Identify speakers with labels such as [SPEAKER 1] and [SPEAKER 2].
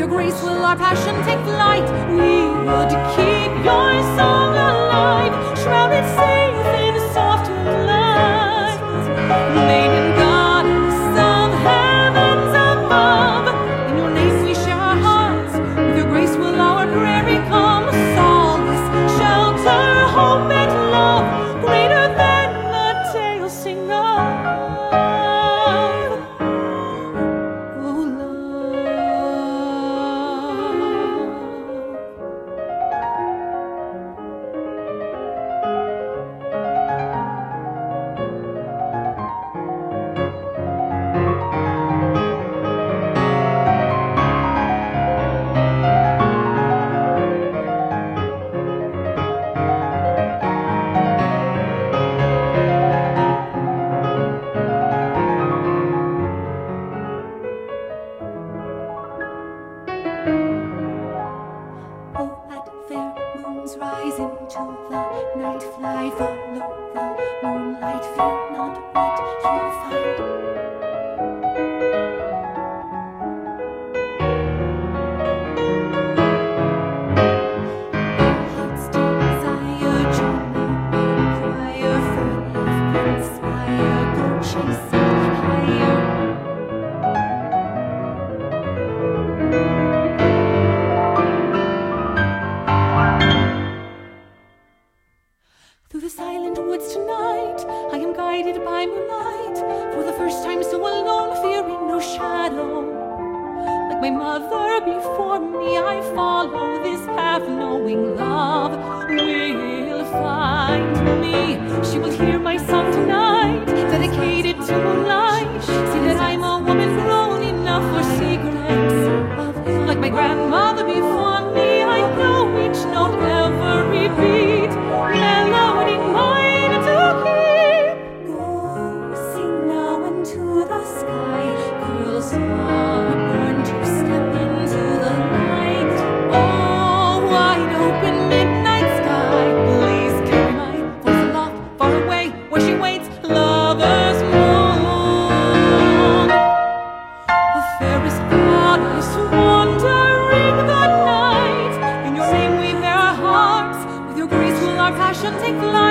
[SPEAKER 1] your grace will our passion take flight. We would keep your song alive, shrouded safe in soft light. Maiden goddess of heavens above, in your name we share our hearts. With your grace will our prayer become solace, shelter, hope, and love, greater than the tales sing of. Rise into the night, fly, follow the moonlight, fear not what you find. Heart's desire, journey, choir, for love, inspire, go chase it higher. Through the silent woods tonight, I am guided by moonlight. For the first time so alone, fearing no shadow. Like my mother before me, I follow this path, knowing love will find me. She will hear my song tonight, dedicated to moonlight. See that I'm a woman grown enough for secrets of him. Like my grandmother before me, I know each note ever repeat. Melody mine to keep. Go sing now into the sky, girls all born to step into the light. Oh, wide open midnight sky, please carry my voice aloft, far away where she waits, lover's moon. The fairest goddess wandering the night, in your name we bear our hearts, with your grace will our passion take flight.